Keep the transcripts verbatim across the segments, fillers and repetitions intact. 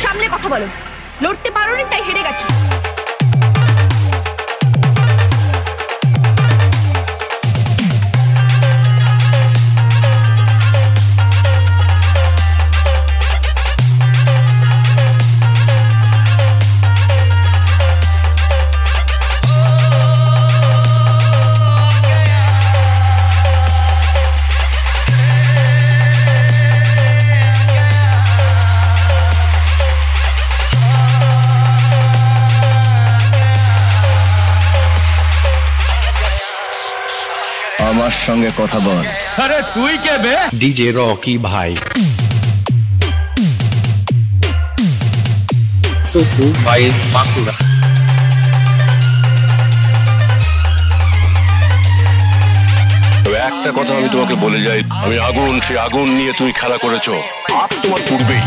সামলে কথা বলো। লড়তে পারোনি তাই হেরে গেছো। আমার সঙ্গে কথা বল। আরে তুই কে বে? ডিজে রকি ভাই। টুকু ভাই বাঁকুড়া। তবে একটা কথা আমি তোমাকে বলে যাই, আমি আগুন, সে আগুন নিয়ে তুমি খেলা করেছো আর তোমার পূর্বেই।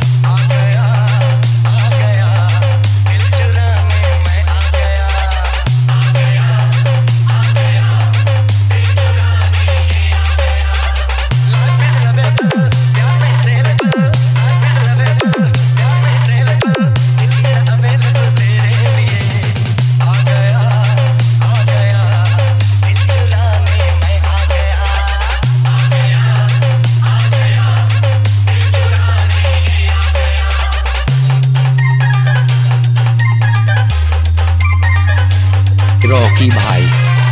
রকি ভাই।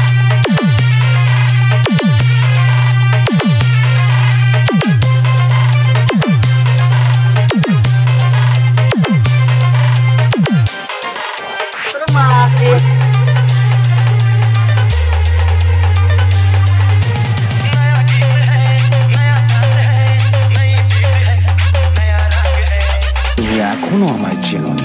তুমি এখনো আমায় চেনোনি।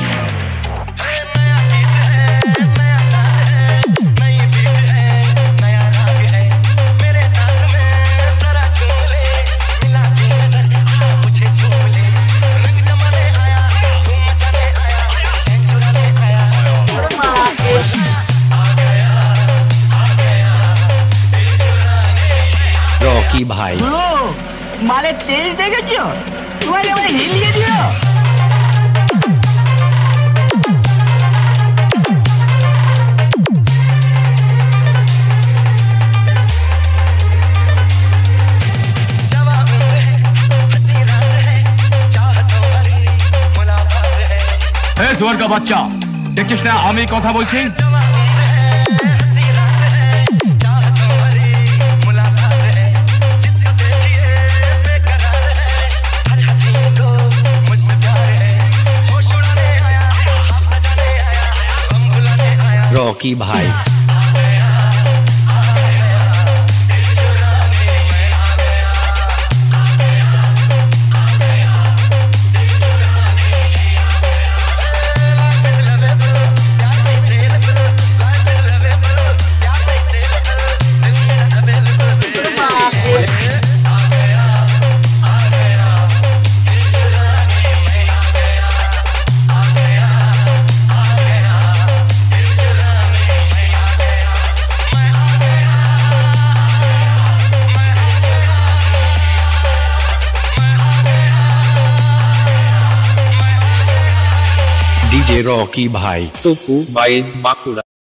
রকি ভাই। মালের তেল দেখেছো? তোমাকে আমরা হিলিয়ে দিল। এ জোয়ার কা বাচ্চা, দেখছিস না আমি কথা বলছি? রকি ভাই। ডিজে রকি ভাই। টুকু ভাই বাঁকুড়া।